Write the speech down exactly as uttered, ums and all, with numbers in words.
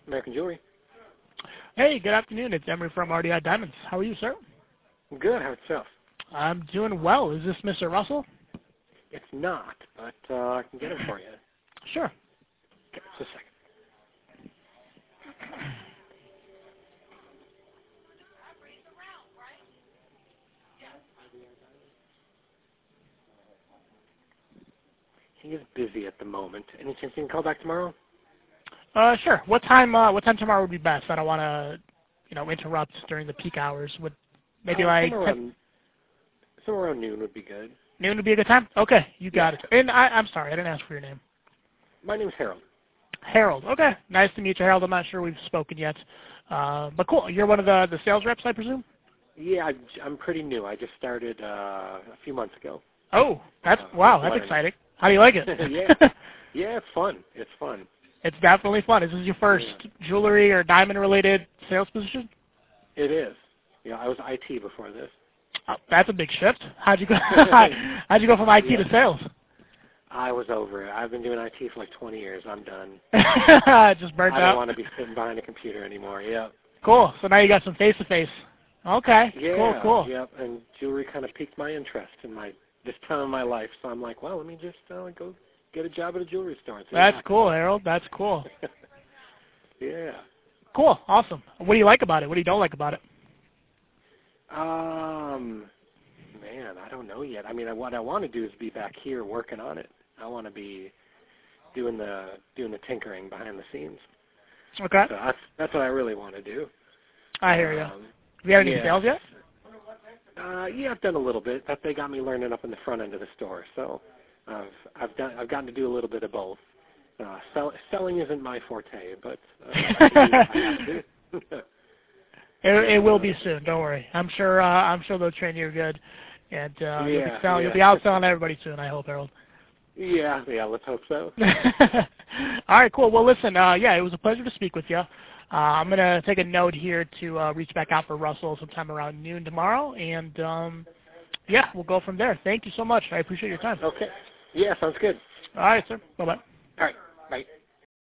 American Jewelry. Hey, good afternoon. It's Emery from R D I Diamonds. How are you, sir? Good. How about yourself? I'm doing well. Is this Mister Russell? It's not, but uh, I can get him for you. Sure. Okay, just a second. He is busy at the moment. Any chance you can call back tomorrow? Uh, sure. What time? Uh, what time tomorrow would be best? I don't want to, you know, interrupt during the peak hours. Would maybe uh, like somewhere around, somewhere around noon would be good. Noon would be a good time. Okay, you got yeah. it. And I, I'm sorry, I didn't ask for your name. My name's Harold. Harold. Okay, nice to meet you, Harold. I'm not sure we've spoken yet, uh, but cool. You're one of the the sales reps, I presume. Yeah, I, I'm pretty new. I just started uh, a few months ago. Oh, that's uh, wow. That's learning. exciting. How do you like it? yeah, yeah, it's fun. It's fun. It's definitely fun. Is this your first yeah. jewelry or diamond-related sales position? It is. Yeah, I was I T before this. Oh, that's a big shift. How'd you go? How'd you go from I T yeah. to sales? I was over it. I've been doing I T for like twenty years. I'm done. Just burnt I out. don't want to be sitting behind a computer anymore. Yeah. Cool. So now you got some face-to-face. Okay. Yeah. Cool. Cool. Yep. And jewelry kind of piqued my interest in my this time of my life. So I'm like, well, let me just uh, go get a job at a jewelry store. And see That's what cool, Harold. That's cool. yeah. Cool. Awesome. What do you like about it? What do you don't like about it? Um, man, I don't know yet. I mean, what I want to do is be back here working on it. I want to be doing the doing the tinkering behind the scenes. Okay. So that's that's what I really want to do. I hear you. Um, Have you had any yeah. sales yet? Uh, yeah, I've done a little bit. That they got me learning up in the front end of the store. So I've I've done I've gotten to do a little bit of both. Uh, sell, selling isn't my forte, but uh, I can do what I have to do. It, it will be soon. Don't worry. I'm sure. Uh, I'm sure they'll train you good, and uh, yeah, you'll be selling. yeah. You'll be out selling everybody soon. I hope, Harold. Yeah, yeah. Let's hope so. All right, cool. Well, listen. Uh, yeah, it was a pleasure to speak with you. Uh, I'm gonna take a note here to uh, reach back out for Russell sometime around noon tomorrow, and um, yeah, we'll go from there. Thank you so much. I appreciate your time. Okay. Yeah, sounds good. All right, sir. Bye bye. All right. Bye.